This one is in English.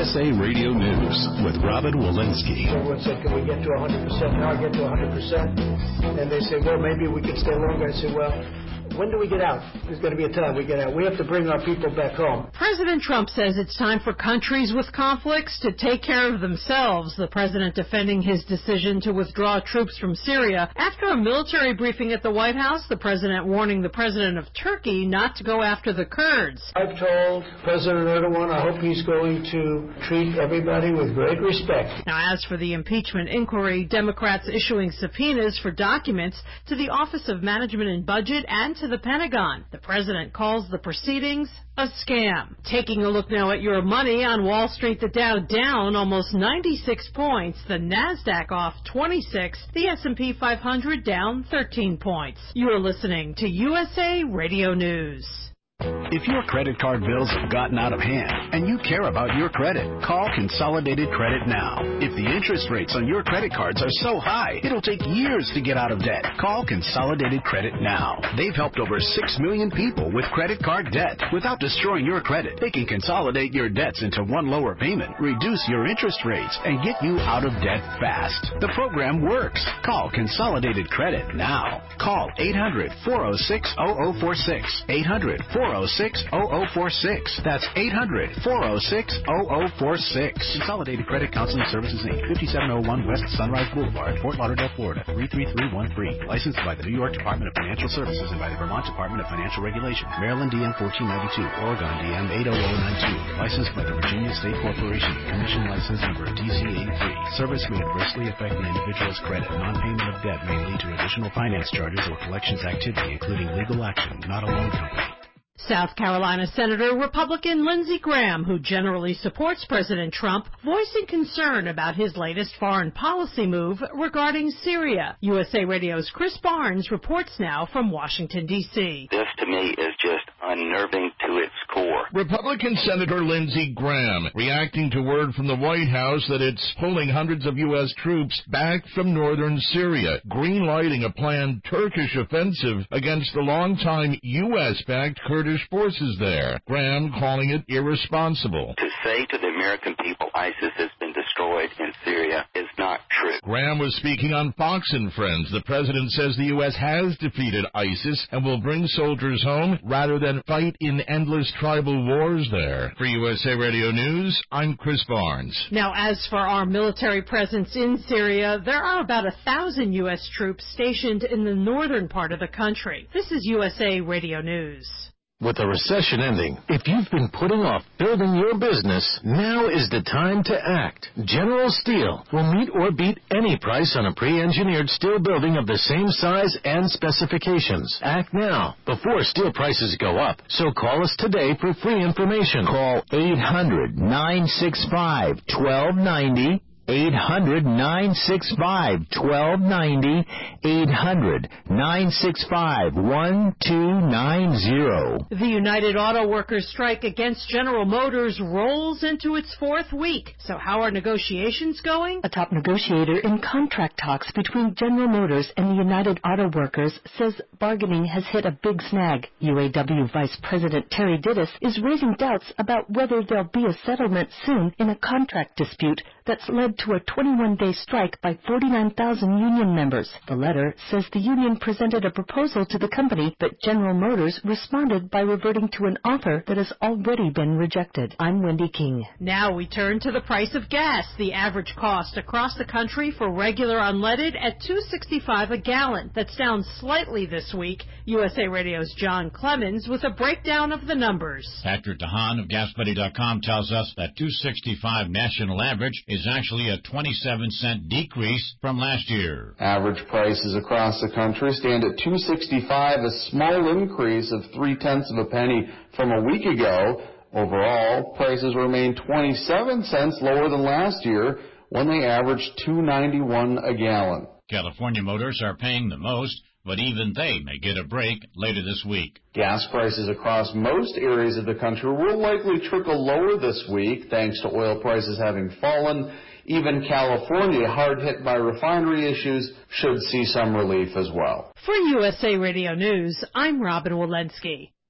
USA Radio News with Robin Walensky. Everyone said, can we get to 100%? Now I get to 100%. And they say, well, maybe we could stay longer. I say, well, when do we get out? There's going to be a time we get out. We have to bring our people back home. President Trump says it's time for countries with conflicts to take care of themselves. The president defending his decision to withdraw troops from Syria. After a military briefing at the White House, the president warning the president of Turkey not to go after the Kurds. I've told President Erdogan I hope he's going to treat everybody with great respect. Now, as for the impeachment inquiry, Democrats issuing subpoenas for documents to the Office of Management and Budget and to the Pentagon. The president calls the proceedings a scam. Taking a look now at your money on Wall Street, the Dow down almost 96 points, the Nasdaq off 26, the S&P 500 down 13 points. You are listening to USA Radio News. If your credit card bills have gotten out of hand and you care about your credit, call Consolidated Credit now. If the interest rates on your credit cards are so high, it'll take years to get out of debt. Call Consolidated Credit now. They've helped over 6 million people with credit card debt. Without destroying your credit, they can consolidate your debts into one lower payment, reduce your interest rates, and get you out of debt fast. The program works. Call Consolidated Credit now. Call 800-406-0046. 800-406-0046. That's 800-406-0046. Consolidated Credit Counseling Services, Inc., 5701 West Sunrise Boulevard, Fort Lauderdale, Florida, 33313. Licensed by the New York Department of Financial Services and by the Vermont Department of Financial Regulation. Maryland DM 1492, Oregon DM 80092. Licensed by the Virginia State Corporation. Commission license number DC83. Service may adversely affect the individual's credit. Non-payment of debt may lead to additional finance charges or collections activity, including legal action, not a loan company. South Carolina Senator Republican Lindsey Graham, who generally supports President Trump, voicing concern about his latest foreign policy move regarding Syria. USA Radio's Chris Barnes reports now from Washington, D.C. This, to me, is just unnerving to its core. Republican Senator Lindsey Graham reacting to word from the White House that it's pulling hundreds of U.S. troops back from northern Syria, green-lighting a planned Turkish offensive against the longtime U.S.-backed Kurdish forces there. Graham calling it irresponsible. To say to the American people ISIS has been destroyed in Syria is not true. Graham was speaking on Fox and Friends. The president says the U.S. has defeated ISIS and will bring soldiers home rather than fight in endless tribal wars there. For USA Radio News, I'm Chris Barnes. Now, as for our military presence in Syria, there are about 1,000 U.S. troops stationed in the northern part of the country. This is USA Radio News. With the recession ending, if you've been putting off building your business, now is the time to act. General Steel will meet or beat any price on a pre-engineered steel building of the same size and specifications. Act now, before steel prices go up. So call us today for free information. Call 800-965-1290. 800-965-1290, 800-965-1290. The United Auto Workers strike against General Motors rolls into its fourth week. So how are negotiations going? A top negotiator in contract talks between General Motors and the United Auto Workers says bargaining has hit a big snag. UAW Vice President Terry Dittus is raising doubts about whether there'll be a settlement soon in a contract dispute that's led to a 21-day strike by 49,000 union members. The letter says the union presented a proposal to the company, but General Motors responded by reverting to an offer that has already been rejected. I'm Wendy King. Now we turn to the price of gas. The average cost across the country for regular unleaded at $2.65 a gallon. That's down slightly this week. USA Radio's John Clemens with a breakdown of the numbers. Patrick DeHaan of GasBuddy.com tells us that $2.65 national average is actually a 27-cent decrease from last year. Average prices across the country stand at $2.65, a small increase of 0.3 of a penny from a week ago. Overall, prices remain 27 cents lower than last year when they averaged $2.91 a gallon. California motors are paying the most, but even they may get a break later this week. Gas prices across most areas of the country will likely trickle lower this week thanks to oil prices having fallen. Even California, hard hit by refinery issues, should see some relief as well. For USA Radio News, I'm Robin Walensky.